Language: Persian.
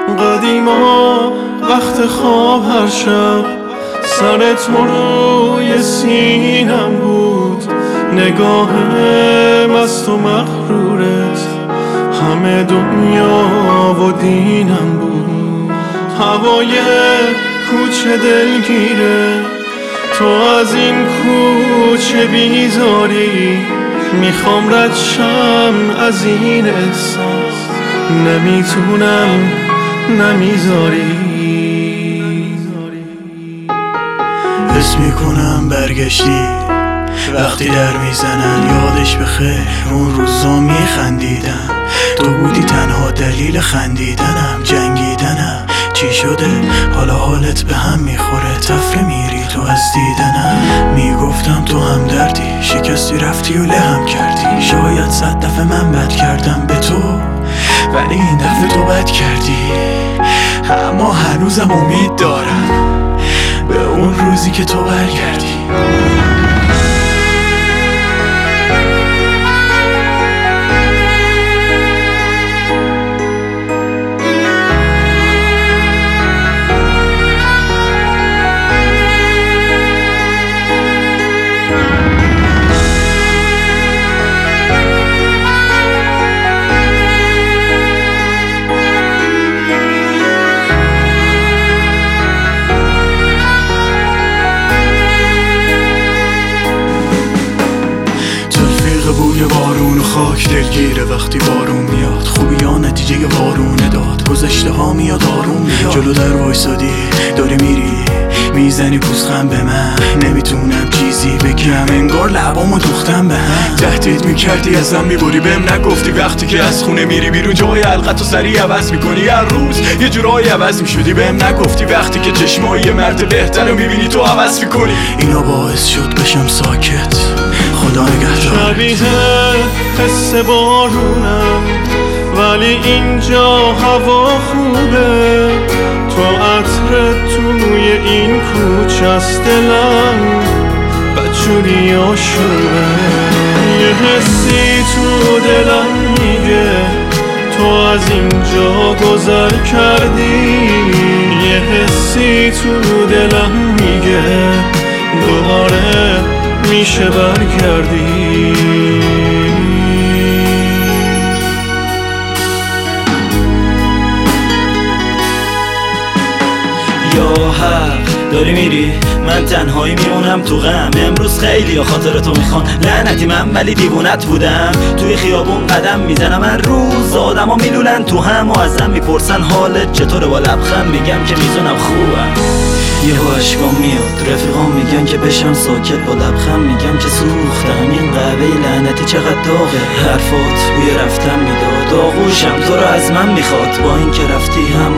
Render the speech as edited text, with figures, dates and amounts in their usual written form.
قدیما وقت خواب هر شب سر تو روی سینم بود، نگاه مست و مغرورت همه دنیا و دینم بود. هوای کوچه دلگیره، تو از این کوچه بیزاری، میخوام رد شم از این احساس، نمیتونم نمیذاری. حس میکنم برگشتی وقتی در میزنن، یادش بخیر اون روزا میخندیدم، تو بودی تنها دلیل خندیدنم. جنگیدنم چی شده حالا حالت به هم میخوره، تفره میری تو از دیدنم. میگفتم تو هم دردی، شکستی رفتی و لهم کردی. شاید 100 دفعه من بد کردم به تو، ولی این دفعه تو بد کردی. اما هنوزم امید دارم به اون روزی که تو برگردی. بوی بارون و خاک دلگیره وقتی بارون میاد، خوبی ها نتیجه بارونه داد، گذشته ها میاد آروم میاد. جلو در وایسادی داری میری، میزنی پوزخم به من، نمیتونم چیزی بگم، انگار لبامو دوختم به هم. تهدید میکردی ازم میبری، بهم نگفتی وقتی که از خونه میری بیرون جای حلقتو سریع عوض میکنی، هر روز یه جورایی عوض میشدی. بهم نگفتی وقتی که چشمای یه مرد بهتر رو میبینی تو عوض میکنی. اینا باعث شد بشم ساکت، خدا نگهدار. شبیه حس بارونم ولی اینجا هوا خوبه، تو عطر توی این کوچه است، دلم بدجوری آشوبه. یه حسی تو دلم میگه تو از اینجا گذر کردی، یه حسی تو دلم میگه دوباره میشه برگردی. یا حق داری میری، من تنهایی میمونم تو غم. امروز خیلی یا خاطر تو میخوان، لعنتی من ولی دیوونت بودم. توی خیابون قدم میزنم هر روز، آدم ها میلولن تو هم و ازم میپرسن حالت چطوره، با لبخند میگم که میزونم خوبم. یهو اشکام میاد، رفیقام میگن که بشم ساکت، با لبخند میگم که سوختم. این قهوه لعنتی چقدر داغه، حرفات بوی رفتن میداد، آغوشم تو رو از من میخواد. با این که رفتی هم